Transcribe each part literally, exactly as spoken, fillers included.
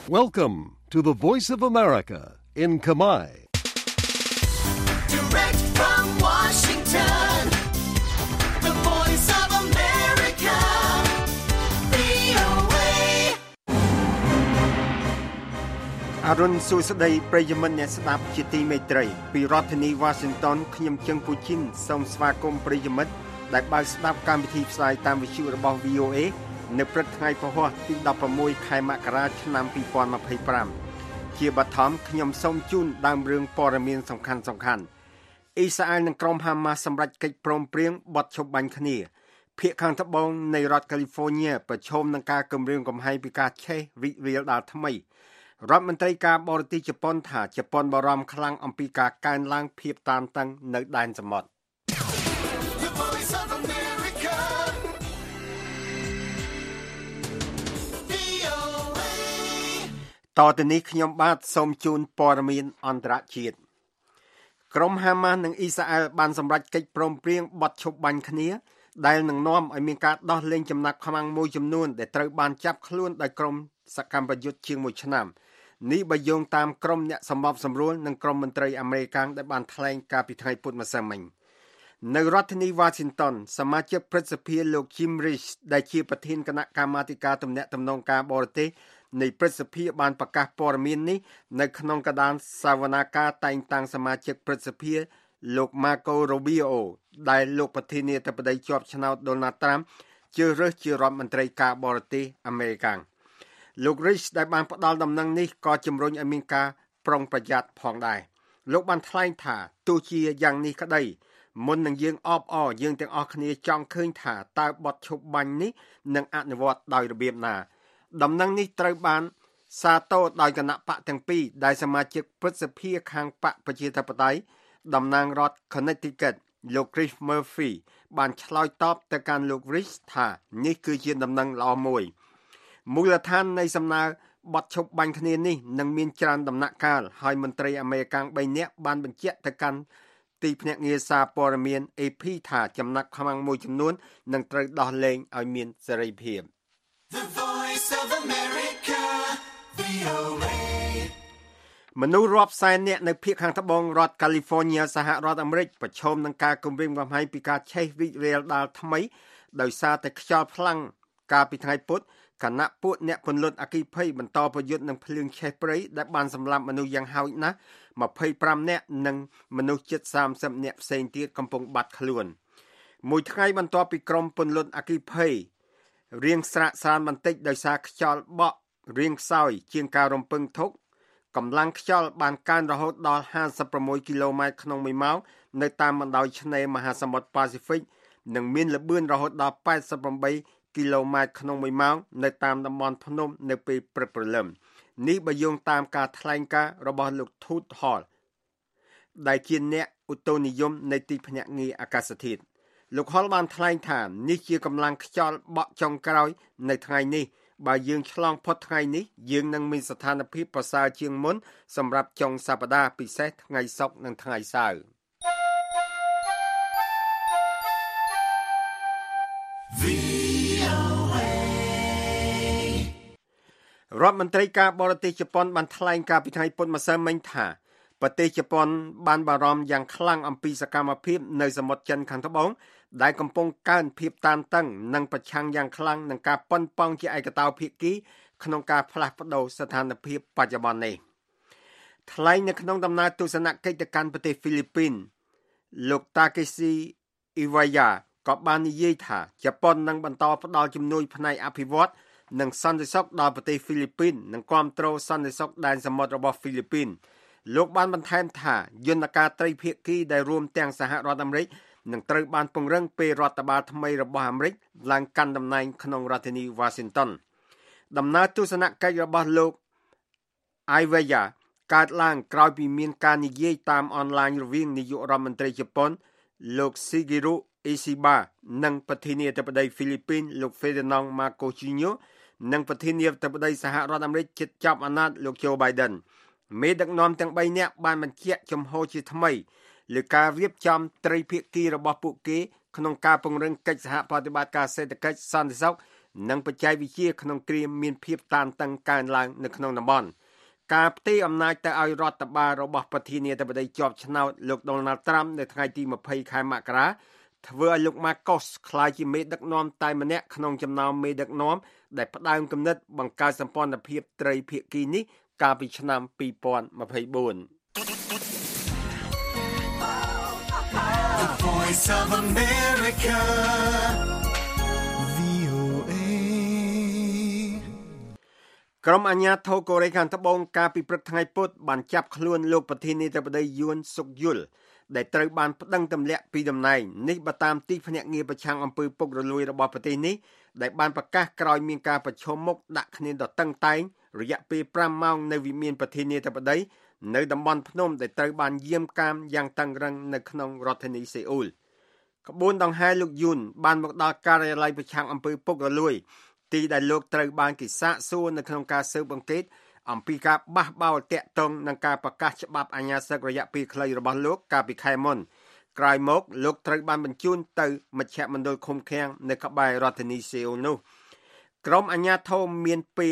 Welcome to the Voice of America in Khmer. Direct from Washington, the Voice of America, វី អូ เอអរុនសួស្តីប្រិយមិត្តអ្នកស្ដាប់ជាទីមេត្រីពីរដ្ឋធានី Washington ខ្ញុំជឹងពូជីនសូមស្វាគមន៍ប្រិយមិត្តដែលបើកស្ដាប់កម្មវិធីផ្សាយតាមវិទ្យុរបស់ វី អូ เอ នៅព្រឹកថ្ងៃពហុទីដប់ប្រាំមួយខែមករាឆ្នាំពីរពាន់ម្ភៃប្រាំជាបឋមខ្ញុំសូមជូនដើមរឿងព័ត៌មានសំខាន់សំខាន់អ៊ីស្រាអែលនិងក្រុមហាម៉ាស់សម្រេចកិច្ចព្រមព្រៀងបត់ឈប់បាញ់គ្នាភាគខាងត្បូងនៃរដ្ឋកាលីហ្វ័រញ៉ាប្រឈមនឹងការគំរាមកំហែងពីការឆេះរីករាលដាលថ្មីរដ្ឋមន្ត្រីការបរទេសជប៉ុនថាជប៉ុនបារម្ភខ្លាំងអំពីការកើនឡើងភាពតានតឹងនៅដែនសមុទ្រតទៅនេះខ្ញុំបាទសូមជូនព័ត៌មានអន្តរជាតិក្រុមហាម៉ាស់និងអ៊ីស្រាអែលបានសម្រេចកិច្ចព្រមព្រៀងបត់ឈប់បាញ់គ្នាដែលនឹងនាំឲ្យមានការដោះលែងចំណាប់ខ្មាំងមួយចំនួនដែលត្រូវបានចាប់ខ្លួនដោយក្រុមសកម្មប្រយុទ្ធជាងមួយឆ្នាំនេះបើយោងតាមក្រុមអ្នកសម្របសម្រួលនិងក្រុមមន្ត្រីអាមេរិកដែលបានថ្លែងកាលពីថ្ងៃពុធម្សិលមិញនៅរដ្ឋធានី Washington សមាជិកព្រឹទ្ធសភាលោក Jim Risch ដែលជាប្រធានគណៈកម្មាធិការទំនាក់ទំនងការបរទេសនៃព្រឹទ្ធសភាបានប្រកាសព័ត៌មាននេះនៅក្នុងកដានសវនាការតែងតាំងសមាជិកព្រឹទ្ធសភាលោក Marco Rubio ដែលលោកប្រធានាធិបតីជាប់ឆ្នោត Donald Trump ជ្រើសរើសជារដ្ឋមន្ត្រីការបរទេសអាមេរិកលោក Risch ដែលបានផ្ដល់ដំណឹងនេះក៏ជំរុញឲ្យមានការប្រុងប្រយ័ត្នផងដែរលោកបានថ្លែងថាទោះជាយ៉ាងនេះក្តីមុននឹងយើងអបអរយើងទាំងអស់គ្នាចង់ឃើញថាតើបទឈប់បាញ់នេះនឹងអនុវត្តដោយរបៀបណាដំណឹងនេះត្រូវបានសាទរដោយគណៈបកទាំងពីរដែលសមាជិកព្រឹទ្ធសភាខាងបកប្រជាធិបតេយ្យតំណាងរដ្ឋ Connecticut លោក Chris Murphy បានឆ្លើយតបទៅកាន់លោក Risch ថានេះគឺជាដំណឹងល្អមួយមូលដ្ឋាននៃសំណើបទឈប់បាញ់គ្នានេះនឹងមានច្រើនដំណាក់កាលហើយមន្ត្រីអាមេរិកបីនាក់បានបញ្ជាក់ទៅកាន់ទីភ្នាក់ងារសារព័ត៌មាន เอ พี ថាចំណាប់ខ្មាំងមួយចំនួននឹងត្រូវដោះលែងឲ្យមានសេរីភាព The Voice of America, វី អូ เอមនុស្សរាប់សែននាក់នៅភាគខាងត្បូងរដ្ឋ California សហរដ្ឋអាមេរិកប្រឈមនឹងការគំរាមកំហែងពីការឆេះរីករាលដាលថ្មីដោយសារតែខ្យល់ខ្លាំងកាលពីថ្ងៃពុធគណៈពួកអ្នកពន្លត់អគ្គិភ័យបន្តប្រយុទ្ធនឹងភ្លើងឆេះព្រៃដែលបានសម្លាប់មនុស្សយ៉ាងហោចណាស់ម្ភៃប្រាំនាក់និងមនុស្សជិតសាមសិបនាក់ផ្សេងទៀតកំពុងបាត់ខ្លួនមួយថ្ងៃបន្ទាប់ពីក្រុមពន្លត់អគ្គិភ័យរៀងស្រាកស្រានបន្តិចដោយសារខ្យល់បក់រៀងខ្សោយជាងការរំពឹងទុកកម្លាំងខ្យល់បានកើនរហូតដល់ห้าสิบหกគីឡូម៉ែត្រក្នុងមួយម៉ោងនៅតាមបណ្ដោយឆ្នេរមហាសមុទ្រប៉ាស៊ីហ្វិកនិងមានល្បឿនរហូតដល់แปดสิบแปดគីឡូម៉ែត្រក្នុងមួយម៉ោងនៅតាមតំបន់ភ្នំនៅពេលព្រឹកព្រលឹមនេះបើយោងតាមការថ្លែងការណ៍របស់លោក Todd Hall ដែលជាអ្នកឧតុនិយមនៃទីភ្នាក់ងារអាកាសធាតុលោក Hall បានថ្លែងថានេះជាកម្លាំងខ្យល់បក់ចុងក្រោយនៅថ្ងៃនេះបើយើងឆ្លងផុតថ្ងៃនេះយើងនឹងមានស្ថានភាពប្រសើរជាងមុនសម្រាប់ចុងសប្តាហ៍ពិសេសថ្ងៃសុក្រនិងថ្ងៃសៅរ៍រដ្ឋមន្ត្រីការបរទេសជប៉ុនបានថ្លែងការពីថ្ងៃពុធម្សិលមិញថាប្រទេសជប៉ុនបានបារម្ភយ៉ាងខ្លាំងអំពីសកម្មភាពនៅសមុទ្រចិនខាងត្បូងដែលកំពុងកើនភាពតានតឹងនិងប្រឆាំងយ៉ាងខ្លាំងនឹងការប៉ុនប៉ងជាឯកតោភាគីក្នុងការផ្លាស់ប្តូរស្ថានភាពបច្ចុប្បន្ននេះថ្លែងនៅក្នុងដំណើរទស្សនកិច្ចទៅកាន់ប្រទេសហ្វីលីពីនលោក Takeshi Iwaya ក៏បាននិយាយថាជប៉ុននឹងបន្តផ្តល់ជំនួយផ្នែកអភិវឌ្ឍន៍និងសន្តិសុខដល់ប្រទេសហ្វីលីពីននិងគាំទ្រសន្តិសុខដែនសមុទ្ររបស់ហ្វីលីពីនលោកបានបន្ថែមថាយន្តការត្រីភាគីដែលរួមទាំងសហរដ្ឋអាមេរិកនឹងត្រូវបានពង្រឹងពេលរដ្ឋបាលថ្មីរបស់អាមេរិកឡើងកាន់តំណែងក្នុងរដ្ឋធានី Washington ដំណើរទស្សនកិច្ចរបស់លោក Iwaya កើតឡើងក្រោយពីមានការនិយាយតាមអនឡាញរវាងនាយករដ្ឋមន្ត្រីជប៉ុនលោក Shigeru Ishiba និងប្រធានាធិបតីហ្វីលីពីនលោក Ferdinand Marcos Junior និងប្រធានាធិបតីសហរដ្ឋអាមេរិកជិតចាប់អាណត្តិលោក Joe Biden មេដឹកនាំទាំងបីនាក់បានបញ្ជាក់ចំហជាថ្មីលើការរៀបចំត្រីភាគីរបស់ពួកគេក្នុងការពង្រឹងកិច្ចសហប្រតិបត្តិការសេដ្ឋកិច្ចសន្តិសុខនិងបច្ចេកវិទ្យាក្នុងគ្រាមានភាពតានតឹងកើនឡើងនៅក្នុងតំបន់ការផ្ទេរអំណាចទៅឲ្យរដ្ឋបាលរបស់ប្រធានាធិបតីជាប់ឆ្នោតលោក Donald Trump នៅថ្ងៃទី20ខែមករាធ្វើឲ្យលោក Marcos ក្លាយជាមេដឹកនាំតែម្នាក់ក្នុងចំណោមមេដឹកនាំដែលផ្ដើមគំនិតបង្កើតសម្ព័ន្ធភាពត្រីភាគីនេះកាលពីឆ្នាំ2024 The Voice of America ក្រុមអាជ្ញាធរកូរ៉េខាងត្បូងកាលពីព្រឹកថ្ងៃពុធបានចាប់ខ្លួនលោកប្រធានាធិបតីយួនសុកយុលដែលត្រូវបានប្តឹងទម្លាក់ពីតំណែងនេះបើតាមទីភ្នាក់ងារប្រឆាំងអំពើពុករលួយរបស់ប្រទេសនេះដែលបានប្រកាសក្រោយមានការប្រឈមមុខដាក់គ្នាដ៏តឹងតែងរយៈពេល5ម៉ោងនៅវិមានប្រធានាធិបតីនៅតំបន់ភ្នំដែលត្រូវបានយាមកាមយ៉ាងតឹងរ៉ឹងនៅក្នុងរដ្ឋធានីសេអ៊ូលក្បួនដង្ហែលោកយួនបានមកដល់ការិយាល័យប្រឆាំងអំពើពុករលួយទីដែលលោកត្រូវបានគេសាកសួរនៅក្នុងការស៊ើបអង្កេតអំពីការបះបោរតាក់ទងនឹងការប្រកាសច្បាប់អាជ្ញាសិទ្ធិរយៈពេលខ្លីរបស់លោកកាលពីខែមុនក្រោយមកលោកត្រូវបានបញ្ជូនទៅមជ្ឈមណ្ឌលឃុំឃាំងនៅក្បែររដ្ឋធានីសេអ៊ូលនោះក្រុមអាជ្ញាធរមានពេល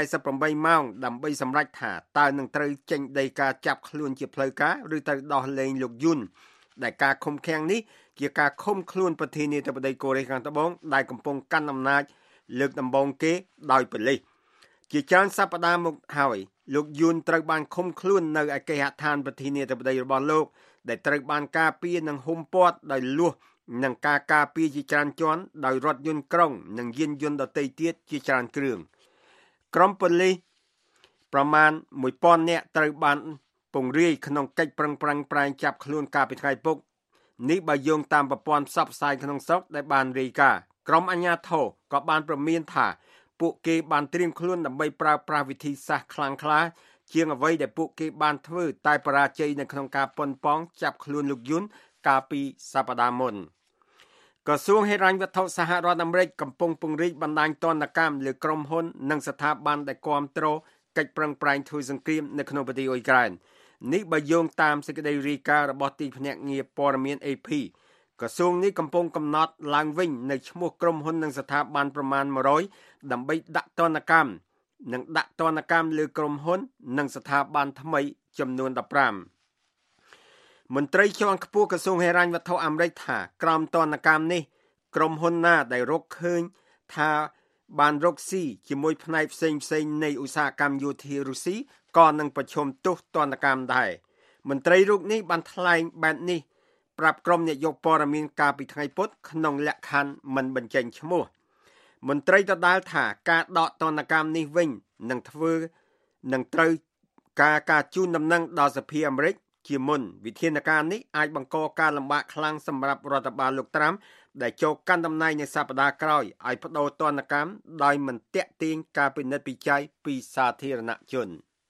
48ម៉ោងដើម្បីសម្រេចថាតើនឹងត្រូវចេញដីកាចាប់ខ្លួនជាផ្លូវការឬត្រូវដោះលែងលោកយួនដែលការឃុំឃាំងនេះជាការឃុំខ្លួនប្រធានាធិបតីកូរ៉េខាងត្បូងដែលកំពុងកាន់អំណាចលើកដំបូងគេដោយប៉ូលីសជាច្រើនសប្តាហ៍មកហើយលោកយួនត្រូវបានឃុំខ្លួននៅឯគេហដ្ឋានប្រធានាធិបតីរបស់លោកដែលត្រូវបានការពារនិងហ៊ុមព័ទ្ធដោយលួសនិងការការពារជាច្រើនជាន់ដោយរថយន្តក្រុងនិងយានយន្តដទៃទៀតជាច្រើនគ្រឿងក្រុមប៉ូលីសប្រមាណមួយពាន់នាក់ត្រូវបានពង្រាយក្នុងកិច្ចប្រឹងប្រែងប្រែងចាប់ខ្លួនកាលពីថ្ងៃពុធនេះបើយោងតាមប្រព័ន្ធផ្សព្វផ្សាយក្នុងស្រុកដែលបានរាយការណ៍ក្រុមអាជ្ញាធរក៏បានព្រមានថាពួកគេបានត្រៀមខ្លួនដើម្បីប្រើប្រាស់វិធីសាស្ត្រខ្លាំងក្លាជាងអ្វីដែលពួកគេបានធ្វើតែបរាជ័យនៅក្នុងការប៉ុនប៉ងចាប់ខ្លួនលោកយួនកាលពីសប្តាហ៍មុនក្រសួងហិរញ្ញវត្ថុសហរដ្ឋអាមេរិកកំពុងពង្រីកបណ្ដាញទណ្ឌកម្មលើក្រុមហ៊ុននិងស្ថាប័នដែលគាំទ្រកិច្ចប្រឹងប្រែងធ្វើសង្គ្រាមនៅក្នុងប្រទេសអ៊ុយក្រែននេះបើយោងតាមសេចក្តីរាយការណ៍របស់ទីភ្នាក់ងារព័ត៌មាន A Pក្រសួងនេះកំពុងកំណត់ឡើងវិញនៅឈ្មោះក្រុមហ៊ុននិងស្ថាប័នប្រមាណ100ដើម្បីដាក់ទណ្ឌកម្មនិងដាក់ទណ្ឌកម្មលើក្រុមហ៊ុននិងស្ថាប័នថ្មីចំនួន15មន្ត្រីជាន់ខ្ពស់ក្រសួងហិរញ្ញវត្ថុអាមេរិកថាក្រមទណ្ឌកម្មនេះក្រុមហ៊ុនណាដែលរកឃើញថាបានរកស៊ីជាមួយផ្នែកផ្សេងផ្សេងនៃឧស្សាហកម្មយោធារុស្ស៊ីក៏នឹងប្រឈមទោសទណ្ឌកម្មដែរមន្ត្រីរូបនេះបានថ្លែងបែបនេះប្រាប់ក្រុមអ្នកយកព័ត៌មានកាលពីថ្ងៃពុធក្នុងលក្ខខណ្ឌមិនបញ្ចេញឈ្មោះមន្ត្រីដដែលថាការដកទណ្ឌកម្មនេះវិញនឹងធ្វើនឹងត្រូវការការជូនដំណឹងដល់សភាអាមេរិកជាមុនវិធានការនេះអាចបង្កការលំបាកខ្លាំងសម្រាប់រដ្ឋបាលលោកត្រាំដែលចូលកាន់តំណែងនៅសប្តាហ៍ក្រោយឲ្យបដូរទណ្ឌកម្មដោយមិនតាក់ទាញការពិនិត្យវិจัยពីសាធារណជន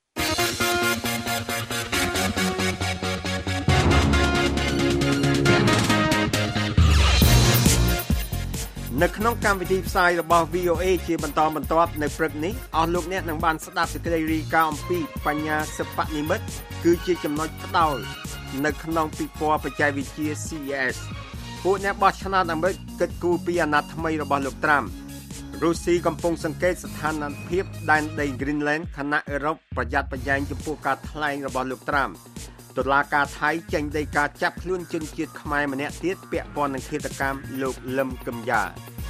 នៅក្នុងកម្មវិធីផ្សាយរបស់ V O A ជាបន្តបន្ទាប់នៅព្រឹកនេះអស់លោកអ្នកនឹងបានស្ដាប់សេចក្តីរាយការណ៍អំពីបញ្ញាសិប្បនិម្មិតគឺជាចំណុចផ្ដោតនៅក្នុងពិព័រណ៍បច្ចេកវិទ្យា C E S ពួកអ្នកបោះឆ្នោតអាមេរិកគិតគូរពីអាណត្តិថ្មីរបស់លោកត្រាំរុស្ស៊ីកំពុងសង្កេតស្ថានភាពដែនដី Greenland ខណៈអឺរ៉ុបប្រយ័ត្នប្រយែងចំពោះការថ្លែងរបស់លោកត្រាំតុលាការថៃចេញដីកាចាប់ខ្លួនជនជាតិខ្មែរម្នាក់ទៀតពាក់ព័ន្ធនឹងឃាតកម្មលោកលឹមកឹមយ៉ា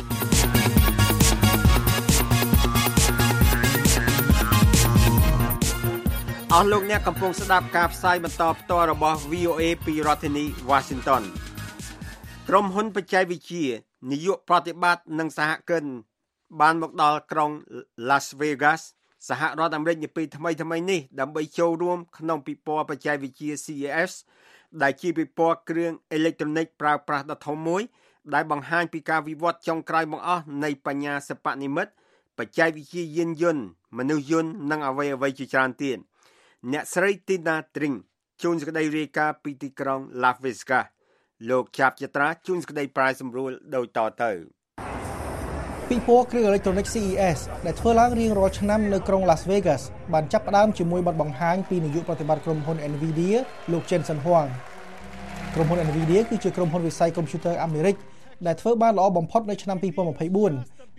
អស់លោកអ្នកកំពុងស្ដាប់ការផ្សាយបន្តផ្ទាល់របស់ V O A ពីរដ្ឋធានី Washington ក្រុមហ៊ុនបច្ចេកវិទ្យានាយកប្រតិបត្តិនិងសហគមន៍បានមកដល់ក្រុង Las Vegas សហរដ្ឋអាមេរិកនាពេលថ្មីថ្មីនេះដើម្បីចូលរួមក្នុងពិព័រណ៍បច្ចេកវិទ្យា C E S ដែលជាពិព័រណ៍គ្រឿងអេឡិចត្រូនិកប្រើប្រាស់ដ៏ធំមួយដែលបង្ហាញពីការវិវត្តចុងក្រោយបង្អស់នៃបញ្ញាសិប្បនិម្មិតបច្ចេកវិទ្យាយានយន្តមនុស្សយន្តនិងអ្វីអ្វីជាច្រើនទៀតអ្នកស្រី Tina Tring ជួនសេចក្តីរាយការណ៍ពីទីក្រុង Las Vegas លោកចាប់ចត្រាជួនសេចក្តីប្រាយសម្រួលដូចតទៅពិព័រណ៍គ្រឿងអេឡិចត្រូនិក C E S ដែលធ្វើឡើងរៀងរាល់ឆ្នាំនៅក្រុង Las Vegas បានចាប់ផ្ដើមជាមួយបទបង្ហាញពីនាយកប្រតិបត្តិក្រុមហ៊ុន Nvidia លោក Jensen Huang ក្រុមហ៊ុន Nvidia គឺជាក្រុមហ៊ុនវិស័យកុំព្យូទ័រអាមេរិកដែលធ្វើបានល្អបំផុតនៅឆ្នាំ2024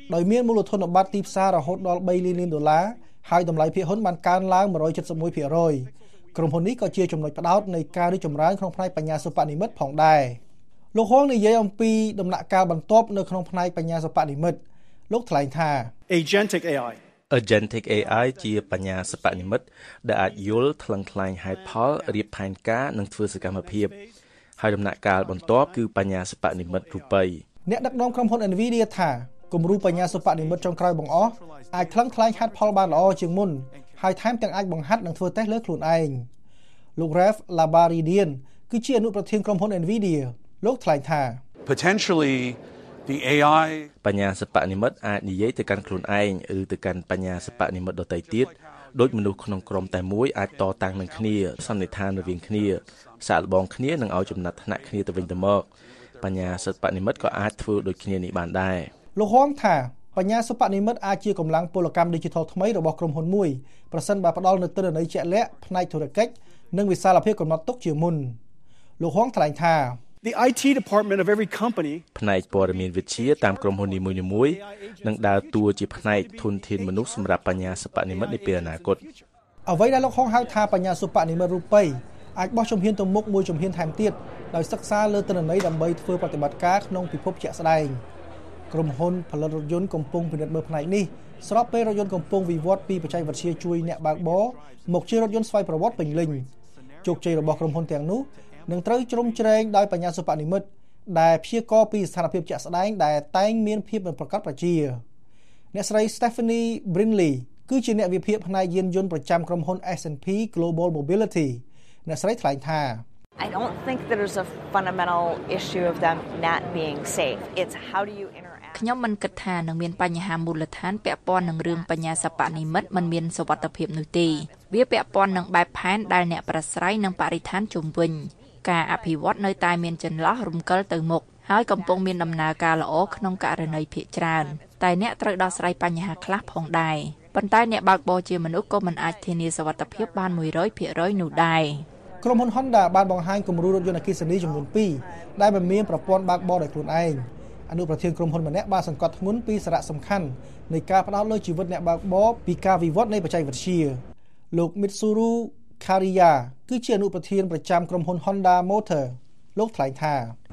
ដោយមានមូលធនបត្រទីផ្សាររហូតដល់បីលានលានដុល្លារហើយតម្លៃភាគហ៊ុនបានកើនឡើងone hundred seventy-one percent ក្រុមហ៊ុននេះក៏ជាចំណុចផ្ដោតនៃការរីកចម្រើនក្នុងផ្នែកបញ្ញាសិប្បនិម្មិតផងដែរលោកហងនិយាយអំពីដំណាក់កាលបន្ទាប់នៅក្នុងផ្នែកបញ្ញាសិប្បនិម្មិតលោកថ្លែងថា Agentic เอ ไอ Agentic เอ ไอ ជាបញ្ញាសិប្បនិម្មិតដែលអាចយល់ថ្លឹងថ្លែងហេតុផលរៀបផែនការនិងធ្វើសកម្មភាពហើយដំណាក់កាលបន្ទាប់គឺបញ្ញាសិប្បនិម្មិតរូបិយអ្នកដឹកនាំក្រុមហ៊ុន Nvidia ថាគំរូបញ្ញាសិប្បនិម្មិតចុងក្រោយបង្អស់អាចថ្លឹងថ្លែងហេតុផលបានល្អជាងមុនហើយថែមទាំងអាចបង្ហាត់និងធ្វើតេស្តលើខ្លួនឯងលោក Ralph Labaridian គឺជាអនុប្រធានក្រុមហ៊ុន Nvidia លោកថ្លែងថា Potentially the เอ ไอបញ្ញាសិប្បនិម្មិតអាចនិយាយទៅកាន់ខ្លួនឯងឬទៅកាន់បញ្ញាសិប្បនិម្មិតដទៃទៀតដោយមនុស្សក្នុងក្រុមតែមួយអាចតតាំងនឹងគ្នាសន្និដ្ឋានរវាងគ្នាសាកល្បងគ្នានិងឲ្យចំណាត់ថ្នាក់គ្នាទៅវិញទៅមកបញ្ញាសិប្បនិម្មិតក៏អាចធ្វើដូចគ្នានេះបានដែរលោកហងថាបញ្ញាសិប្បនិម្មិតអាចជាកម្លាំងពលកម្ម Digital ថ្មីរបស់ក្រុមហ៊ុនមួយប្រសិនបើផ្ដល់នូវទិន្នន័យជាក់លាក់ផ្នែកធុរកិច្ចនិងវិសាលភាពកំណត់ទុកជាមុនលោកហងថ្លែងថា The ไอ ที department of every company ផ្នែកព័ត៌មានវិទ្យាតាមក្រុមហ៊ុននីមួយៗនឹងដើរតួជាផ្នែកធនធានមនុស្សសម្រាប់បញ្ញាសិប្បនិម្មិតនាពេលអនាគតអ្វីដែលលោកហងហៅថាបញ្ញាសិប្បនិម្មិតរូបិយអាចបោះជំហានទៅមុខមួយជំហានថែមទៀតដោយសិក្សាលើទិន្នន័យដើម្បីធ្វើប្រតិបត្តិការក្នុងពិភពជាក់ស្ដែងក្រុមហ៊ុនផលិតរថយន្តកំពុងពិនិត្យមើលផ្នែកនេះស្របពេលរថយន្តកំពុងវិវត្តពីបច្ចេកវិទ្យាជួយអ្នកបើកបរមកជារថយន្តស្វ័យប្រវត្តិពេញលេញជោគជ័យរបស់ក្រុមហ៊ុនទាំងនោះនឹងត្រូវជ្រុំជ្រែងដោយបញ្ញាសិប្បនិម្មិតដែលព្យាករណ៍ពីស្ថានភាពជាក់ស្ដែងដែលតែងមានភាពមិនប្រកបប្រជាអ្នកស្រី Stephanie Brinley គឺជាអ្នកវិភាគផ្នែកយានយន្តប្រចាំក្រុមហ៊ុន เอส แอนด์ พี Global Mobility អ្នកស្រីថ្លែងថា I don't think there's a fundamental issue of them not being safe. It's how do you interact ខ្ញុំមិនគិតថានឹងមានបញ្ហាមូលដ្ឋានពាក់ព័ន្ធនឹងរឿងបញ្ញាសិប្បនិម្មិតមិនមានសុវត្ថិភាពនោះទេវាពាក់ព័ន្ធនឹងបែបផែនដែលអ្នកប្រស្រ័យនឹងបរិស្ថានជុំវិញការអភិវឌ្ឍនៅតែមានចន្លោះរំកិលទៅមុខហើយកំពុងមានដំណើរការល្អក្នុងករណីភាគច្រើនតែអ្នកត្រូវដោះស្រាយបញ្ហាខ្លះផងដែរប៉ុន្តែអ្នកបើកបរជាមនុស្សក៏មិនអាចធានាសុវត្ថិភាពបានone hundred percentនោះដែរក្រុមហ៊ុន Honda បានបង្ហាញគំរូរថយន្តអគ្គិសនីចំនួនtwoដែលមិនមានប្រព័ន្ធបើកបរដោយខ្លួនឯងអនុប្រធានក្រុមហ៊ុនម្នាក់បានសង្កត់ធ្ងន់ពីសារៈសំខាន់នៃការផ្ដោតលើជីវិតអ្នកបើកបរពីការវិវត្តនៃបច្ចេកវិទ្យាលោក Mitsuru Kariya គឺជាអនុប្រធានប្រចាំក្រុមហ៊ុន Honda Motor លោកថ្លែងថា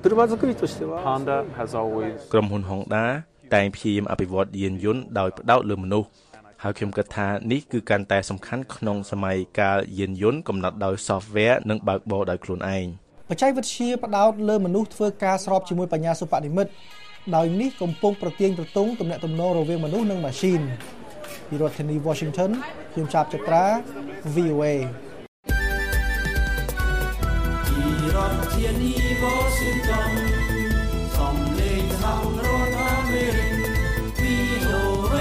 Honda has always ក្រុមហ៊ុន Honda តែងព្យាយាមអភិវឌ្ឍយានយន្តដោយផ្ដោតលើមនុស្សហើយខ្ញុំគិតថានេះគឺកាន់តែសំខាន់ក្នុងសម័យកាលយានយន្តកំណត់ដោយ software និងបើកបរដោយខ្លួនឯងបច្ចេកវិទ្យាផ្ដោតលើមនុស្សធ្វើការស្របជាមួយបញ្ញាសិប្បនិម្មិតដោយនេះកំពុងប្រទាញប្រទង់ទំនាក់ទំនងរវាងមនុស្សនិងម៉ាស៊ីនពីរដ្ឋធានី Washington ខ្ញុំចាប់ចត្រា V O A ពីរដ្ឋធានី Washington សំឡេងសហរដ្ឋអាមេរិក V O A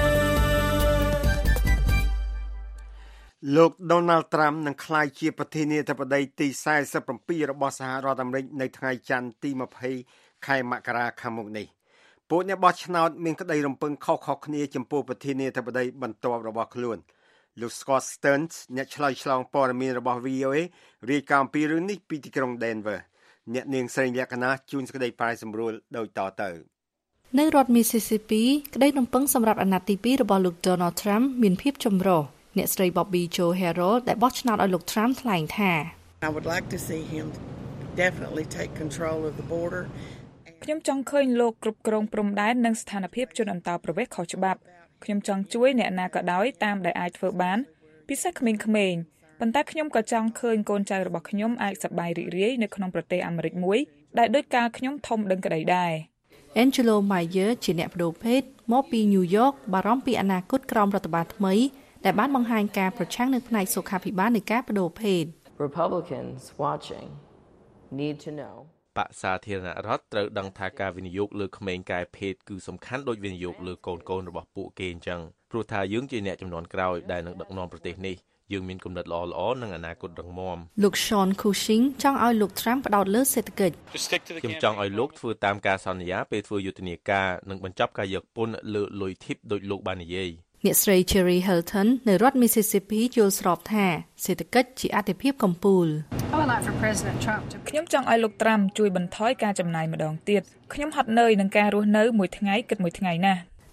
លោក Donald Trump នឹងក្លាយជាប្រធានាធិបតីទីforty-sevenរបស់សហរដ្ឋអាមេរិកនៅថ្ងៃច័ន្ទទីtwentyខែមករាខាងមុខនេះពួកអ្នកបោះឆ្នោតមានក្តីរំពឹងខុសៗគ្នាចំពោះប្រធានាធិបតីបន្ទាប់របស់ខ្លួនលោក Scott Stearns អ្នកឆ្លើយឆ្លងព័ត៌មានរបស់ V O A រាយការណ៍ពីរឿងនេះពីទីក្រុង Denver អ្នកនាងស្រីលក្ខណាជួនសេចក្តីប្រាយសម្រួលដូចតទៅនៅរដ្ឋ Mississippi ក្តីរំពឹងសម្រាប់អាណត្តិទីtwoរបស់លោក Donald Trump មានភាពចម្រុះអ្នកស្រី Bobby Jo Harrell ដែលបោះឆ្នោតឲ្យលោក Trump ថ្លែងថា I would like to see him definitely take control of the border ខ្ញុំចង់ឃើញលោកគ្រប់គ្រងព្រំដែននិងស្ថានភាពជនអន្តោប្រវេសន៍ខុសច្បាប់ខ្ញុំចង់ជួយអ្នកណាក៏ដោយតាមដែលអាចធ្វើបានពិសេសក្មេងៗប៉ុន្តែខ្ញុំក៏ចង់ឃើញកូនចៅរបស់ខ្ញុំអាចសប្បាយរីករាយនៅក្នុងប្រទេសអាមេរិកមួយដែលដូចកាលខ្ញុំធំដឹងក្តីដែរ Angelo Mayer ជាអ្នកប្តូរភេទមកពី New York បារម្ភពីអនាគតក្រោមរដ្ឋបាលថ្មីដែលបានបង្ហាញការប្រឆាំងនឹងផ្នែកសុខាភិបាលនៃការប្តូរភេទ Republicans watching need to know បក្សសាធារណរដ្ឋត្រូវដឹងថាការវិនិយោគលើក្មេងកែភេទគឺសំខាន់ដូចវិនិយោគលើកូនកូនរបស់ពួកគេអញ្ចឹងព្រោះថាយើងជាអ្នកចំនួនក្រោយដែលនឹងដឹកនាំប្រទេសនេះយើងមានគំនិតល្អៗនិងអនាគតរឹងមាំលោក Sean Cushing ចង់ឲ្យលោក Trump ផ្ដោតលើសេដ្ឋកិច្ចខ្ញុំចង់ឲ្យលោកធ្វើតាមការសន្យាពេលធ្វើយុទ្ធនាការនិងបញ្ចប់ការយកពន្ធលើលុយធីបដោយលោកបាននិយាយអ្នកស្រី Cherry Hilton នៅរដ្ឋ Mississippi យល់ស្របថាសេដ្ឋកិច្ចជាអាទិភាពកំពូលខ្ញុំចង់ឲ្យលោក Trump ជួយបន្ថយការចំណាយម្ដងទៀតខ្ញុំហត់នឿយនឹងការរស់នៅមួយថ្ងៃគិតមួយថ្ងៃណាស់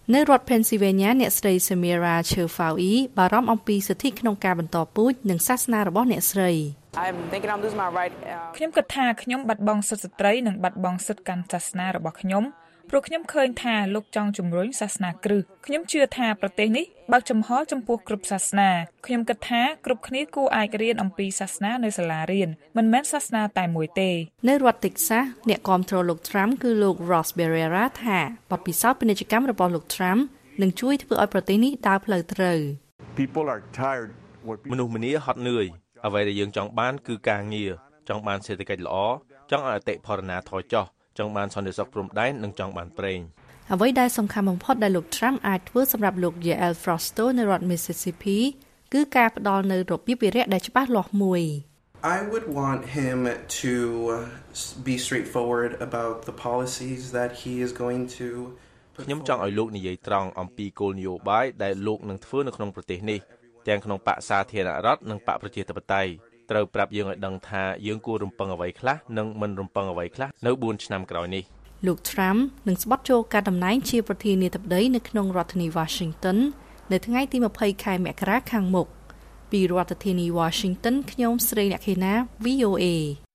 នៅរដ្ឋ Pennsylvania អ្នកស្រី Samira Chirfawi បារម្ភអំពីសិទ្ធិក្នុងការបន្តពូជនិងសាសនារបស់អ្នកស្រី I'm thinking I'm losing my right ខ្ញុំគិតថាខ្ញុំបាត់បង់សិទ្ធិស្ត្រីនិងបាត់បង់សិទ្ធិកាន់សាសនារបស់ខ្ញុំព្រោះខ្ញុំឃើញថាលោកចង់ជំរុញសាសនាគ្រឹះខ្ញុំជឿថាប្រទេសនេះបើកចំហចំពោះគ្រប់សាសនាខ្ញុំគិតថាគ្រប់គ្នាគួរអាចរៀនអំពីសាសនានៅសាលារៀនមិនមែនសាសនាតែមួយទេនៅរដ្ឋ Texas អ្នកគាំទ្រលោក Trump គឺលោក Ross Barrera ថាបទពិសោធន៍ពាណិជ្ជកម្មរបស់លោក Trump នឹងជួយធ្វើឲ្យប្រទេសនេះដើរផ្លូវត្រូវ People are tired មនុស្សម្នាហត់នឿយអ្វីដែលយើងចង់បានគឺការងារចង់បានសេដ្ឋកិច្ចល្អចង់ឲ្យអតិផរណាថយចុះចង់បានសន្តិសុខព្រំដែននិងចង់បានប្រេងអ្វីដែលសំខាន់បំផុតដែលលោក Trump អាចធ្វើសម្រាប់លោក Yael Frosto នៅរដ្ឋ Mississippi គឺការផ្ដល់នូវរបៀបវារៈដែលច្បាស់លាស់មួយ I would want him to be straightforward about the policies that he is going to ខ្ញុំចង់ឲ្យលោកនិយាយត្រង់អំពីគោលនយោបាយដែលលោកនឹងធ្វើនៅក្នុងប្រទេសនេះទាំងក្នុងបកសាធារណរដ្ឋនិងបកប្រជាធិបតេយ្យត្រូវប្រាប់យើងឲ្យដឹងថាយើងគួររំពឹងអ្វីខ្លះនិងមិនរំពឹងអ្វីខ្លះនៅបួនឆ្នាំក្រោយនេះលោក Trump នឹងស្បត់ចូលការតំណែងជាប្រធានាធិបតីនៅក្នុងរដ្ឋធានី Washington នៅថ្ងៃទីម្ភៃខែមករាខាងមុខពីរដ្ឋធានី Washington ខ្ញុំស្រីអ្នកខេណា V O A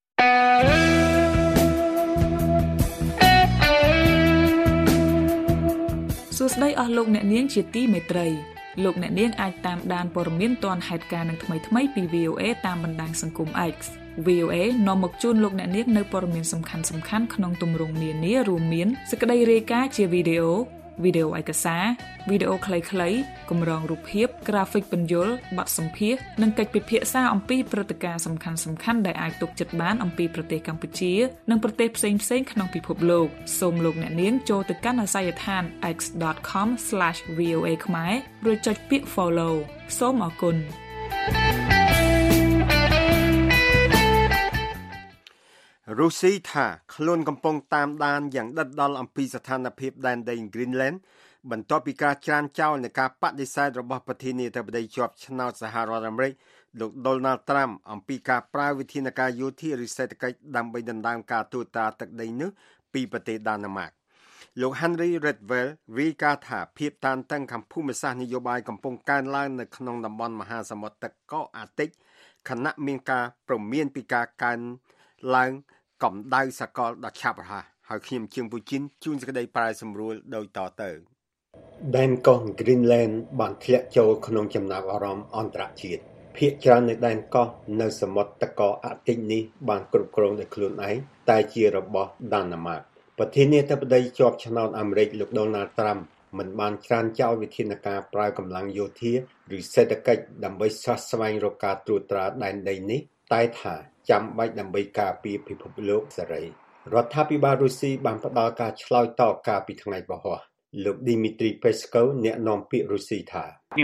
សួស្តីអស់លោកអ្នកនាងជាទីមេត្រីលោកអ្នកនាងអាចតាមដានព័ត៌មានទាន់ហេតុការណ៍នឹងថ្មីៗពី V O A តាមបណ្ដាញសង្គម X V O A នាំមកជូនលោកអ្នកនាងនៅព័ត៌មានសំខាន់ៗក្នុងទម្រង់នានារួមមានសេចក្តីរាយការណ៍ជាវីដេអូវីដេអូឯកសារវីដេអូខ្លីៗកម្រងរូបភាពក្រាហ្វិកពន្យល់បទសម្ភាសន៍និងកិច្ចពិភាក្សាអំពីព្រឹត្តិការណ៍សំខាន់ៗដែលអាចទុកចិត្តបានអំពីប្រទេសកម្ពុជានិងប្រទេសផ្សេងៗក្នុងពិភពលោកសូមលោកអ្នកនាងចូលទៅកាន់អាសយដ្ឋាន x dot com slash v o a ខ្មែររួចចុចពាក្យ follow សូមអរគុណរុស្ស៊ីថាខ្លួនកំពុងតាមដានយ៉ាងដិតដល់អំពីស្ថានភាពដែនដី Greenland បន្ទាប់ពីការច្រានចោលនៃការបដិសេធរបស់ប្រធានាធិបតីជាប់ឆ្នោតសហរដ្ឋអាមេរិកលោក Donald Trump អំពីការប្រើវិធានការយោធាឬសេដ្ឋកិច្ចដើម្បីដណ្ដើមការទូតាទឹកដីនេះពីប្រទេសដាណឺម៉ាកលោក Henry Ridgwell រាយការណ៍ថាភាពតានតឹងខាងភូមិសាស្ត្រនយោបាយកំពុងកើនឡើងនៅក្នុងតំបន់មហាសមុទ្រទឹកកកអាទិកខណៈមានការព្រមានពីការកើនឡើងកម្ដៅសកលដ៏ឆាប់រហ័សហើយខ្ញុំជាងពូជីនជួនសេចក្តីប្រែសម្រួលដោយតទៅដែនកោះ Greenland បានធ្លាក់ចូលក្នុងចំណាប់អារម្មណ៍អន្តរជាតិភាគច្រើននៃដែនកោះនៅសមុទ្រទឹកកកអាទិកនេះបានគ្រប់គ្រងដោយខ្លួនឯងតែជារបស់ដាណឺម៉ាកប្រធានាធិបតីជាប់ឆ្នោតអាមេរិកលោក Donald Trump មិនបានច្រានចោលវិធានការប្រើកម្លាំងយោធាឬសេដ្ឋកិច្ចដើម្បីស្វះស្វែងរកការត្រួតត្រាដែនដីនេះតែថាចាំបាច់ដើម្បីការពារពិភពលោកសេរីរដ្ឋាភិបាលរុស្ស៊ីបានផ្ដល់ការឆ្លើយតបកាលពីថ្ងៃពហុលោក Dmitry Peskov អ្នកនាំពាក្យរុស្ស៊ីថា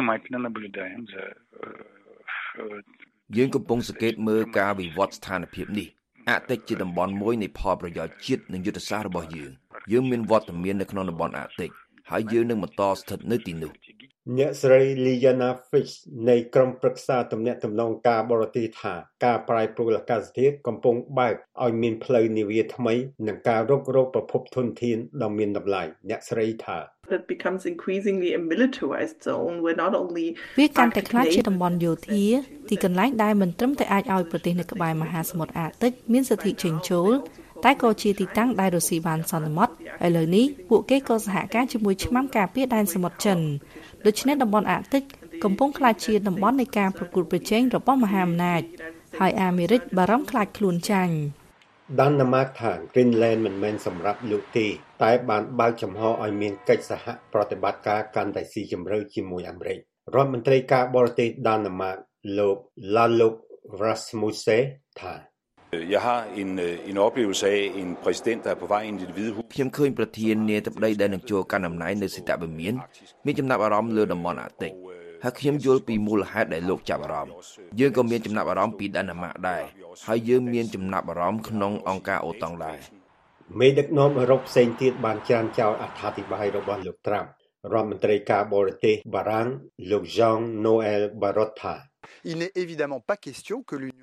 យើងកំពុងសង្កេតមើលការវិវត្តស្ថានភាពនេះអាតិចជាតំបន់មួយនៃផលប្រយោជន៍ជាតិនិងយុទ្ធសាស្ត្ររបស់យើងយើងមានវត្តមាននៅក្នុងតំបន់អាតិកហើយយើងនឹងបន្តស្ថិតនៅទីនោះអ្នកស្រី Liana Fish នៃក្រុមប្រឹក្សាទំនាក់ទំនងការបរទេសថាការប្រែប្រួលអាកាសធាតុកំពុងបើកឲ្យមានផ្លូវនាវាថ្មីនិងការរុករកប្រភពធនធានដ៏មានតម្លៃអ្នកស្រីថា It becomes increasingly a militarized zone where not only វាកាន់តែខ្លាចជាតំបន់យោធាទីកន្លែងដែលមិនត្រឹមតែអាចឲ្យប្រទេសនៅក្បែរមហាសមុទ្រអាតិកមានសិទ្ធិចេញចូលតែក៏ជាទីតាំងដែលរុស្ស៊ីបានសន្មត់ឥឡូវនេះពួកគេក៏សហការជាមួយឆ្មាំការពារដែនសមុទ្រចិនដូច្នេះតំបន់អាតិកកំពុងក្លាយជាតំបន់នៃការប្រកួតប្រជែងរបស់មហាអំណាចហើយអាមេរិកបារម្ភខ្លាចខ្លួនចាញ់ដាណឺម៉ាកថា Greenland មិនមែនសម្រាប់លោកទេតែបានបើកចំហឲ្យមានកិច្ចសហប្រតិបត្តិការកាន់តែស៊ីជម្រៅជាមួយអាមេរិករដ្ឋមន្ត្រីការបរទេសដាណឺម៉ាកលោក Lalok Rasmussen ថា Jeg har en en oplevelse af en præsident der er på vej ind i det hvide hus ខ្ញុំឃើញប្រធានាធិបតីដែលនឹងចូលកាន់តំណែងនៅសេតវិមានមានចំណាប់អារម្មណ៍លើតំបន់អាតិកហើយខ្ញុំយល់ពីមូលហេតុដែលលោកចាប់អារម្មណ៍យើងក៏មានចំណាប់អារម្មណ៍ពីដាណឺម៉ាកដែរហើយយើងមានចំណាប់អារម្មណ៍ក្នុងអង្គការអូតង់ដែរមេដឹកនាំអឺរ៉ុបផ្សេងទៀតបានច្រានចោលអត្ថាធិប្បាយរបស់លោកត្រាំរដ្ឋមន្ត្រីការបរទេសបារាំងលោក Jean-Noël Barrot ថា Il n'est évidemment pas question que l'Union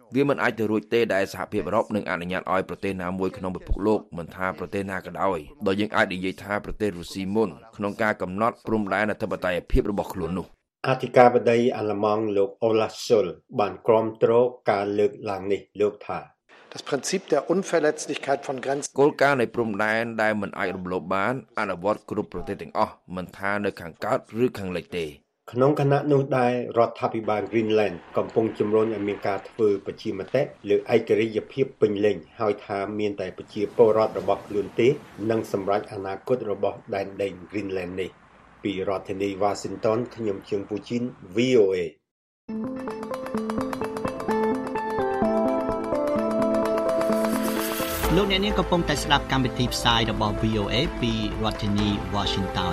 វាមិនអាចទៅរួចទេដែលសហភាពអឺរ៉ុបនឹងអនុញ្ញាតឲ្យប្រទេសណាមួយក្នុងពិភពលោកមិនថាប្រទេសណាក៏ដោយដោយយើងអាចនិយាយថាប្រទេសរុស្ស៊ីមុនក្នុងការកំណត់ព្រំដែនអធិបតេយ្យភាពរបស់ខ្លួននោះអធិការបតីអាល្លឺម៉ង់លោក Olaf Scholz បានគាំទ្រការលើកឡើងនេះលោកថា Das Prinzip der Unverletzlichkeit von Grenzen គោលការណ៍នៃព្រំដែនដែលមិនអាចរំលោភបានអនុវត្តគ្រប់ប្រទេសទាំងអស់មិនថានៅខាងកើតឬខាងលិចទេក្នុងគណៈនោះដែររដ្ឋាភិបាល Greenland កំពុងជំរុញឲ្យមានការធ្វើប្រជាមតិលើឯករាជ្យភាពពេញលេញហើយថាមានតែប្រជាពលរដ្ឋរបស់ខ្លួនទេនឹងសម្រេចអនាគតរបស់ដែនដី Greenland នេះពីរដ្ឋធានី Washington ខ្ញុំជើងពូជីន V O A លោកអ្នកនាងកំពុងតែស្ដាប់កម្មវិធីផ្សាយរបស់ V O A ពីរដ្ឋធានី Washington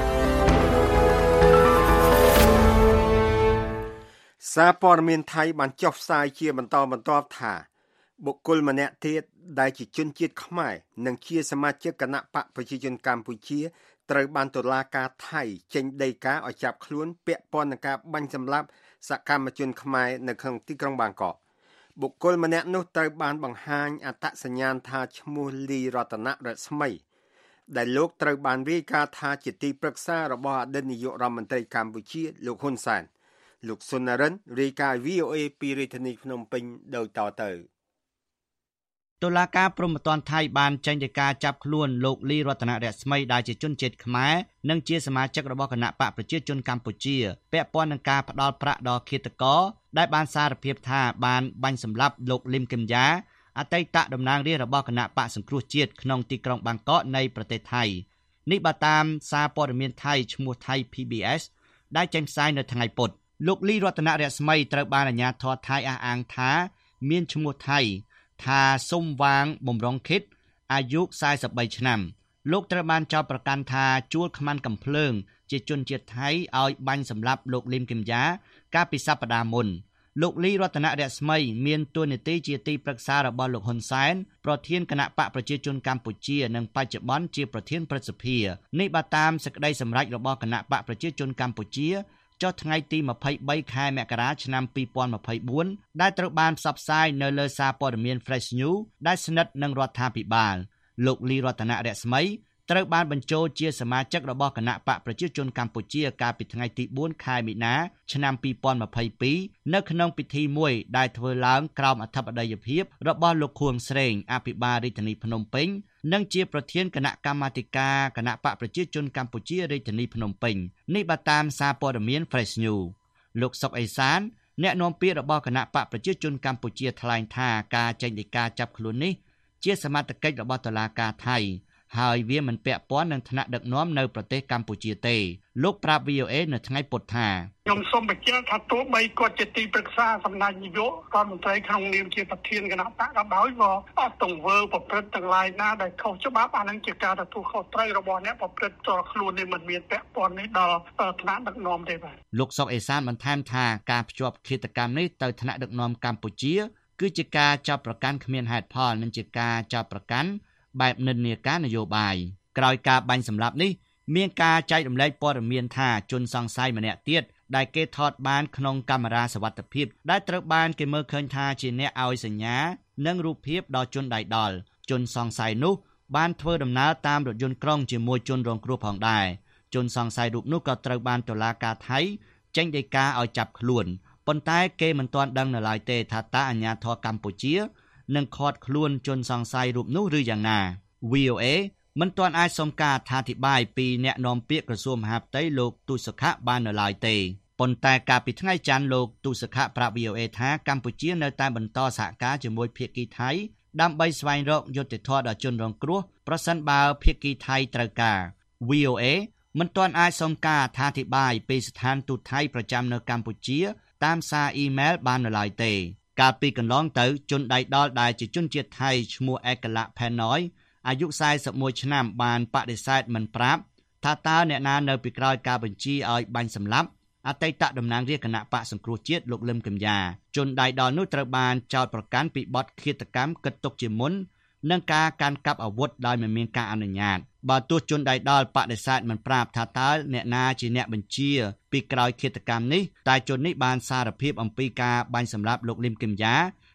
សារព័ត៌មានថៃបានចុះផ្សាយជាបន្តបន្ទាប់ថាបុគ្គលម្នាក់ទៀតដែលជាជនជាតិខ្មែរនិងជាសមាជិកគណៈបកប្រជាជនកម្ពុជាត្រូវបានតុលាការថៃចេញដីកាឲ្យចាប់ខ្លួនពាក់ព័ន្ធនឹងការបាញ់សម្លាប់សកម្មជនខ្មែរនៅក្នុងទីក្រុងបាងកកបុគ្គលម្នាក់នោះត្រូវបានបង្ហាញអត្តសញ្ញាណថាឈ្មោះលីរតនៈរស្មីដែលលោកត្រូវបានរាយការណ៍ថាជាទីប្រឹក្សារបស់អតីតនាយករដ្ឋមន្ត្រីកម្ពុជាលោកហ៊ុនសែនលោកសុននរិនរាយការណ៍ V O A ពីរាជធានីភ្នំពេញដូចតទៅតុលាការព្រហ្មទណ្ឌថៃបានចេញដីកាចាប់ខ្លួនលោកលីរតនៈរស្មីដែលជាជនជាតិខ្មែរនិងជាសមាជិករបស់គណៈបកប្រជាជនកម្ពុជាពាក់ព័ន្ធនឹងការផ្ដាល់ប្រាក់ដល់ឃាតករដែលបានសារភាពថាបានបាញ់សម្លាប់លោកលឹមគឹមយ៉ាអតីតតំណាងរាស្ត្ររបស់គណៈបកសង្គ្រោះជាតិក្នុងទីក្រុងបាងកកនៃប្រទេសថៃនេះបើតាមសារព័ត៌មានថៃឈ្មោះថៃ P B S ដែលចេញផ្សាយនៅថ្ងៃពុធលោកលីរតនៈរស្មីត្រូវបានអាជ្ញាធរថៃអះអាងថាមានឈ្មោះថៃថាសុំវាងបំរុងខិតអាយុសែនសិបបីឆ្នាំលោកត្រូវបានចោទប្រកាន់ថាជួលខ្មាន់កំភ្លើងជាជនជាតិថៃឲ្យបាញ់សម្លាប់លោកលឹមគឹមយ៉ាកាលពីសប្តាហ៍មុនលោកលីរតនៈរស្មីមានតួនាទីជាទីប្រឹក្សារបស់លោកហ៊ុនសែនប្រធានគណៈបកប្រជាជនកម្ពុជានិងបច្ចុប្បន្នជាប្រធានព្រឹទ្ធសភានេះបើតាមសេចក្តីសម្រេចរបស់គណៈបកប្រជាជនកម្ពុជាចុះថ្ងៃទីម្ភៃបីខែមករាឆ្នាំពីរពាន់ម្ភៃបួនដែលត្រូវបានផ្សព្វផ្សាយនៅលើសារព័ត៌មាន Fresh News ដែលស្និទ្ធនឹងរដ្ឋាភិបាលលោកលីរតនៈរស្មីត្រូវបានបញ្ចូលជាសមាជិករបស់គណៈបកប្រជាជនកម្ពុជាកាលពីថ្ងៃទីបួនខែមីនាឆ្នាំពីរពាន់ម្ភៃពីរនៅក្នុងពិធីមួយដែលធ្វើឡើងក្រោមអធិបតីភាពរបស់លោកខួងស្រេងអភិបាលរាជធានីភ្នំពេញនិងជាប្រធានគណៈកម្មាធិការគណៈបកប្រជាជនកម្ពុជារាជធានីភ្នំពេញនេះបើតាមសារព័ត៌មាន Fresh News លោកសុកអេសានអ្នកនាំពាក្យរបស់គណៈបកប្រជាជនកម្ពុជាថ្លែងថាការចេញដីកាចាប់ខ្លួននេះជាសមត្ថកិច្ចរបស់តុលាការថៃហើយវាមិនពាក់ព័ន្ធនឹងថ្នាក់ដឹកនាំនៅប្រទេសកម្ពុជាទេលោកប្រាប់ V O A នៅថ្ងៃពុធថាខ្ញុំសូមបញ្ជាក់ថាទោះបីគាត់ជាទីប្រឹក្សាសំណាញ់នាយករដ្ឋមន្ត្រីក្នុងនាមជាប្រធានគណៈបកក៏ដោយក៏អត់ទង្វើប្រព្រឹត្តទាំងឡាយណាដែលខុសច្បាប់អានឹងជាការទទួលខុសត្រូវរបស់អ្នកប្រព្រឹត្តតរខ្លួននេះមិនមានពាក់ព័ន្ធនេះដល់ថ្នាក់ដឹកនាំទេបាទលោកសុកអេសានបន្ថែមថាការភ្ជាប់ឃាតកម្មនេះទៅថ្នាក់ដឹកនាំកម្ពុជាគឺជាការចាប់ប្រកាន់គ្មានហេតុផលនិងជាការចាប់ប្រកាន់បែបនិន្នាការនយោបាយក្រោយការបាញ់សម្លាប់នេះមានការចែករំលែកព័ត៌មានថាជនសង្ស័យម្នាក់ទៀតដែលគេថតបានក្នុងកាមេរ៉ាសុវត្ថិភាពដែលត្រូវបានគេមើលឃើញថាជាអ្នកឲ្យសញ្ញានិងរូបភាពដល់ជនដៃដល់ជនសង្ស័យនោះបានធ្វើដំណើរតាមរថយន្តក្រុងជាមួយជនរងគ្រោះផងដែរជនសង្ស័យរូបនោះក៏ត្រូវបានតុលាការថៃចេញដីកាឲ្យចាប់ខ្លួនប៉ុន្តែគេមិនទាន់ដឹងនៅឡើយទេថាតើអាជ្ញាធរកម្ពុជានឹងឃាត់ខ្លួនជនសង្ស័យរូបនោះឬយ៉ាងណា V O A មិនទាន់អាចសុំការអធិប្បាយពីអ្នកនាំពាក្យក្រសួងមហាផ្ទៃលោកទូសុខៈបាននៅឡើយទេប៉ុន្តែកាលពីថ្ងៃច័ន្ទលោកទូសុខៈប្រាប់ V O A ថាកម្ពុជានៅតែបន្តសហការជាមួយភាគីថៃដើម្បីស្វែងរកយុត្តិធម៌ដល់ជនរងគ្រោះប្រសិនបើភាគីថៃត្រូវការ V O A មិនទាន់អាចសុំការអធិប្បាយពីស្ថានទូតថៃប្រចាំនៅកម្ពុជាតាមសារអ៊ីមែលបាននៅឡើយទេកាលពីកន្លងទៅជនដៃដល់ដែលជាជនជាតិថៃឈ្មោះអេកលៈផេណយអាយុសែនសិបមួយឆ្នាំបានបដិសេធមិនប្រាប់ថាតើអ្នកណានៅពីក្រោយការបញ្ជាឲ្យបាញ់សម្លាប់អតីតតំណាងរាស្ត្រគណៈបកសង្គ្រោះជាតិលោកលឹមគឹមយ៉ាជនដៃដល់នោះត្រូវបានចោទប្រកាន់ពីបទឃាតកម្មគិតទុកជាមុននិងការកាន់កាប់អាវុធដោយមិនមានការអនុញ្ញាតបើទោះជនដៃដល់បដិសេធមិនប្រាប់ថាតើអ្នកណាជាអ្នកបញ្ជាពីក្រោយឃាតកម្មនេះតែជននេះបានសារភាពអំពីការបាញ់សម្លាប់លោកលឹមគឹមយ៉ា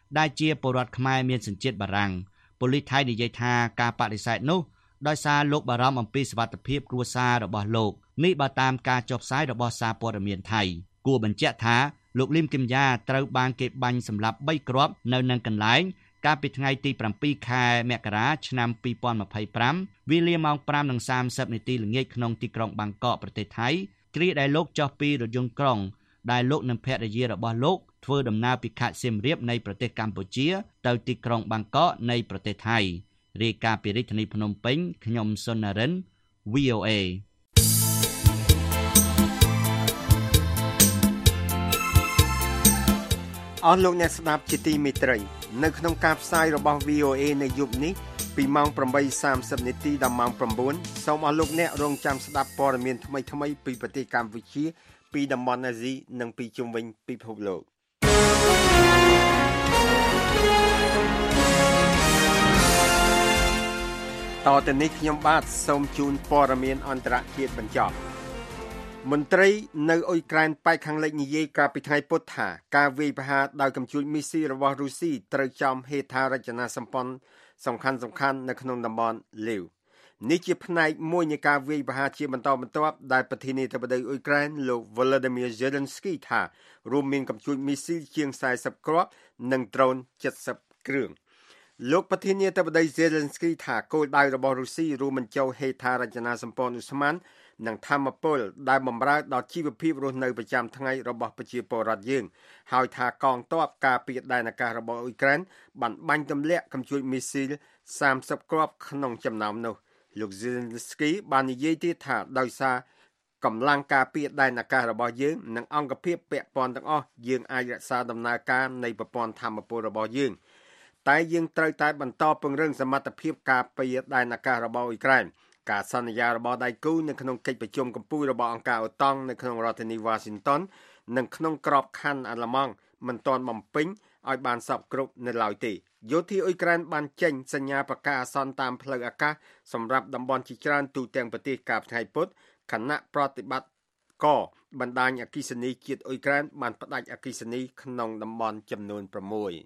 ដែលជាពលរដ្ឋខ្មែរមានសញ្ជាតិបារាំងប៉ូលីសថៃនិយាយថាការបដិសេធនោះដោយសារលោកបារម្ភអំពីសុវត្ថិភាពគ្រួសាររបស់លោកនេះបើតាមការចុះផ្សាយរបស់សារព័ត៌មានថៃគួរបញ្ជាក់ថាលោកលីមគឹមយ៉ាត្រូវបានគេបាញ់សម្លាប់បីគ្រាប់នៅនឹងកន្លែងកាលពីថ្ងៃទី7ខែមករាឆ្នាំពីរពាន់ម្ភៃប្រាំវេលាម៉ោង 5 និង សាមសិប នាទីល្ងាចក្នុងទីក្រុងបាងកកប្រទេសថៃគ្រាដែលលោកចុះពីរថយន្តក្រុងដែលលោកនិងភរិយារបស់លោកធ្វើដំណើរពីខេត្តសៀមរាបនៃប្រទេសកម្ពុជាទៅទីក្រុងបាងកកនៃប្រទេសថៃរាយការណ៍ពីរាជធានីភ្នំពេញខ្ញុំសុននរិន វី អូ អេអស់លោកអ្នកស្ដាប់ជាទីមេត្រីនៅក្នុងការផ្សាយរបស់ វី អូ អេ នៅយប់នេះពីម៉ោង 8:សាមសិប នាទីដល់ម៉ោង 9 សូមអស់លោកអ្នករងចាំស្ដាប់ព័ត៌មានថ្មីៗពីប្រទេសកម្ពុជាពីតំបន់អាស៊ីនិងពីជុំវិញពិភពលោកតទៅនេះខ្ញុំបាទសូមជូនព័ត៌មានអន្តរជាតិបញ្ចប់មន្ត្រីនៅអ៊ុយក្រែនប៉ែកខាងលិចនិយាយកាលពីថ្ងៃពុធថាការវាយប្រហារដោយកំជួចមីស៊ីរបស់រុស្ស៊ីត្រូវចំហេដ្ឋារចនាសម្ព័ន្ធសំខាន់សំខាន់នៅក្នុងតំបន់លាវនេះជាផ្នែកមួយនៃការវាយប្រហារជាបន្តបន្ទាប់ដែលប្រធានាធិបតីអ៊ុយក្រែនលោក Volodymyr Zelensky ថារួមមានកំជួចមីស៊ីជាងสี่สิบគ្រាប់និងដ្រូន70គ្រឿងលោកប្រធានាធិបតី Zelensky ថាគោលដៅរបស់រុស្ស៊ីរួមបញ្ចូលហេដ្ឋារចនាសម្ព័ន្ធឧស្ម័ននិងធម្មពលដែលបម្រើដល់ជីវភាពរស់នៅប្រចាំថ្ងៃរបស់ប្រជាពលរដ្ឋយើងហើយថាកងទ័ពការពារដែនអាកាសរបស់អ៊ុយក្រែនបានបាញ់ទម្លាក់កំជួចមីស៊ីលសាមសិបគ្រាប់ក្នុងចំណោមនោះលោក Zelensky បាននិយាយទៀតថាដោយសារកម្លាំងការពារដែនអាកាសរបស់យើងនិងអង្គភាពពាក់ព័ន្ធទាំងអស់យើងអាចរក្សាដំណើរការនៃប្រព័ន្ធធម្មពលរបស់យើងតែយើងត្រូវតែបន្តពង្រឹងសមត្ថភាពការពារដែនអាកាសរបស់អ៊ុយក្រែនការសន្យារបស់ដៃគូនៅក្នុងកិច្ចប្រជុំកំពូលរបស់អង្គការអូតង់នៅក្នុងរដ្ឋធានី Washington និងក្នុងក្របខ័ណ្ឌអាល្លឺម៉ង់មិនទាន់បំពេញឲ្យបានសព្វគ្រប់នៅឡើយទេយោធាអ៊ុយក្រែនបានចេញសញ្ញាប្រកាសអាសន្នតាមផ្លូវអាកាសសម្រាប់តំបន់ជាច្រើនទូទាំងប្រទេសកាលពីថ្ងៃពុធគណៈប្រតិបត្តិការបណ្ដាញអគ្គិសនីជាតិអ៊ុយក្រែនបានផ្ដាច់អគ្គិសនីក្នុងតំបន់ចំនួន6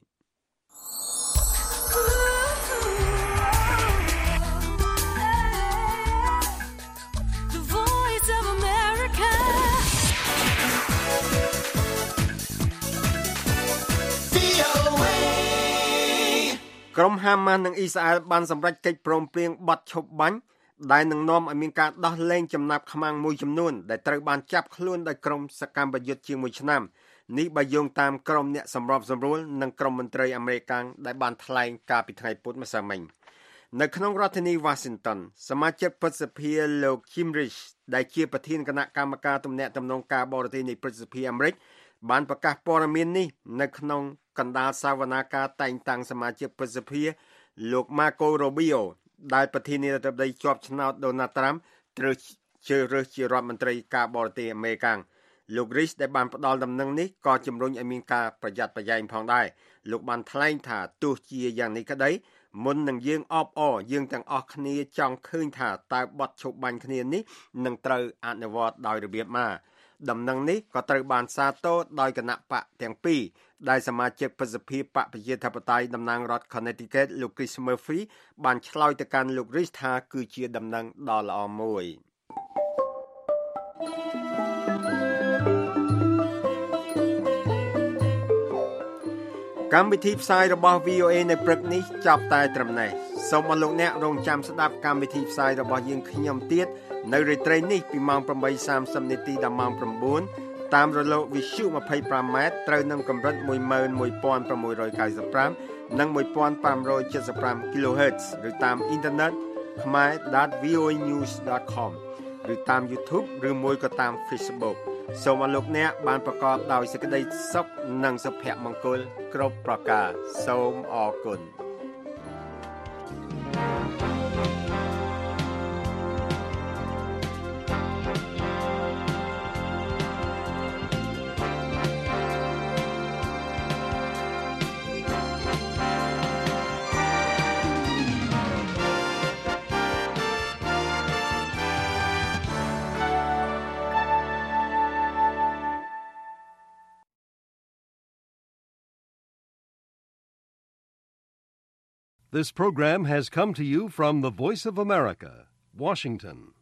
ក្រុមហាម៉ាស់និងអ៊ីស្រាអែលបានសម្រេចកិច្ចព្រមព្រៀងបទឈប់បាញ់ដែលនឹងនាំឲ្យមានការដោះលែងចំណាប់ខ្មាំងមួយចំនួនដែលត្រូវបានចាប់ខ្លួនដោយក្រុមសកម្មប្រយុទ្ធជាងមួយឆ្នាំនេះបើយោងតាមក្រុមអ្នកសម្របសម្រួលនិងក្រុមមន្ត្រីអាមេរិកដែលបានថ្លែងកាលពីថ្ងៃពុធម្សិលមិញនៅក្នុងរដ្ឋធានី Washington សមាជិកព្រឹទ្ធសភាលោក Jim Risch ដែលជាប្រធានគណៈកម្មការទំនាក់ទំនងការបរទេសនៃព្រឹទ្ធសភាអាមេរិកបានប្រកាសព័ត៌មាននេះនៅក្នុងកណ្ដាលសវនាការតែងតាំងសមាជិកព្រឹទ្ធសភាលោក Marco Rubio ដែលប្រធានាធិបតីជាប់ឆ្នោត Donald Trump ត្រូវជ្រើសរើសជារដ្ឋមន្ត្រីការបរទេសអាមេរិកលោក Risch ដែលបានផ្ដល់ដំណឹងនេះក៏ជំរុញឲ្យមានការប្រយ័ត្នប្រយែងផងដែរលោកបានថ្លែងថាទោះជាយ៉ាងនេះក្តីមុននឹងយើងអបអរយើងទាំងអស់គ្នាចង់ឃើញថាតើបទឈប់បាញ់គ្នានេះនឹងត្រូវអនុវត្តដោយរបៀបម៉េចដំណឹងនេះក៏ត្រូវបានសាទរដោយគណៈបកទាំងពីរដែលសមាជិកព្រឹទ្ធសភាបកប្រជាធិបតេយ្យតំណាងរដ្ឋ Connecticut លោក Chris Murphy បានឆ្លើយទៅកាន់លោក Risch ថាគឺជាដំណឹងដ៏ល្អមួយកម្មវិធីផ្សាយរបស់ វី អូ អេ នៅព្រឹកនេះចប់តែត្រឹមនេះសូមអរលោកអ្នករងចាំស្ដាប់កម្មវិធីផ្សាយរបស់យើងខ្ញុំទៀតនៅរាត្រីនេះពីម៉ោង 8:សាមសិប នាទីដល់ម៉ោង 9 តាមរលកវិទ្យុ 25 ម៉ែត្រត្រូវនឹងកម្រិត មួយម៉ឺនមួយពាន់ប្រាំមួយរយកៅសិបប្រាំ និង មួយពាន់ប្រាំរយเจ็ดสิบห้า kilohertz ឬតាមអ៊ីនធឺណិត khmer dot v o a news dot com ឬតាម YouTube ឬមួយក៏តាម Facebook សូមអរលោកអ្នកបានប្រកបដោយសេចក្តីសុខនិងសុភមង្គលគ្រប់ប្រការសូមអរគុណ This program has come to you from the Voice of America, Washington.